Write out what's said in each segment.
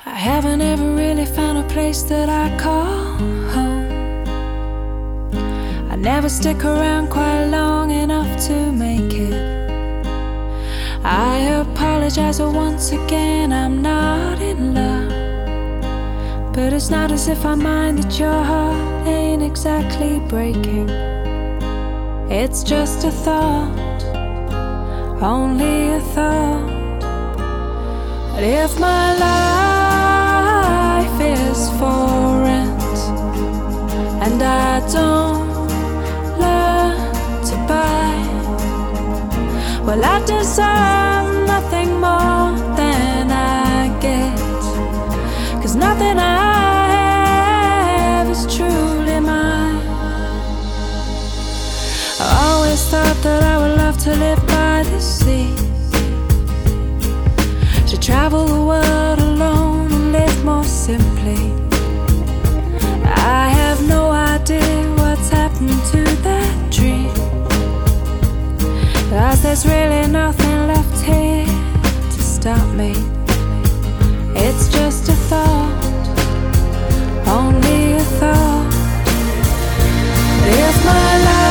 I haven't ever really found a place that I call home. I never stick around quite long enough to make it. I apologize once again, I'm not in love. But it's not as if I mind that your heart ain't exactly breaking. It's just a thought, only a thought. But if my life is for rent and I don't learn to buy, well, I deserve nothing more than I get. 'Cause nothing I have is truly mine. I always thought that I would love to live by the sea, to travel the world alone and live more simply. I have no idea what's happened to that dream, 'cause there's really nothing left here to stop me. It's just a thought, only a thought. But if my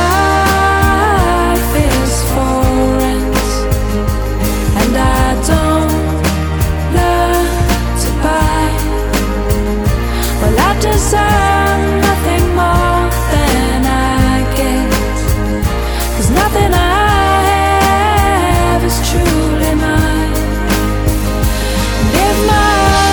life is for rent and I don't learn to buy, well, I deserve nothing more than I get. 'Cause nothing I have is truly mine. And if my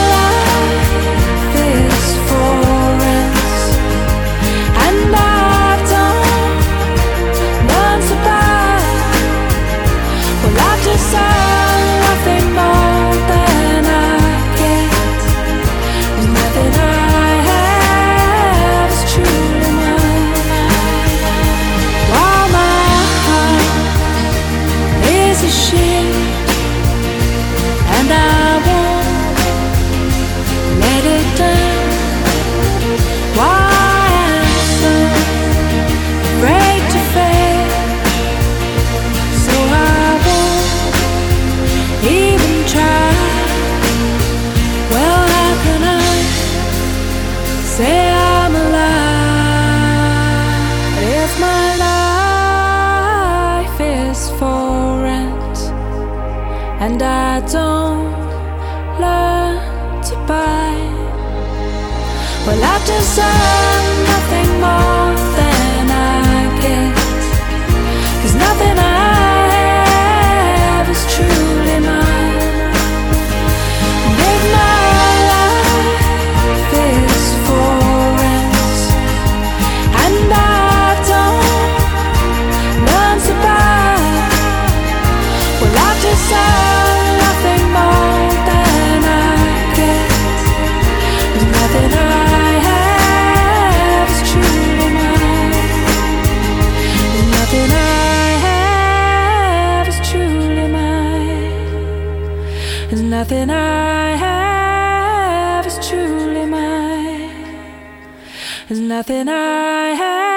say I'm alive. If my life is for rent and I don't learn to buy, well, I deserve nothing more than I get. 'Cause nothing I have is truly mine. And if my life is for rent and I don't learn to buy, well, I deserve nothing more than I get. And nothing I have is truly mine. And nothing I have is truly mine. And nothing I have is truly mine. There's nothing I have.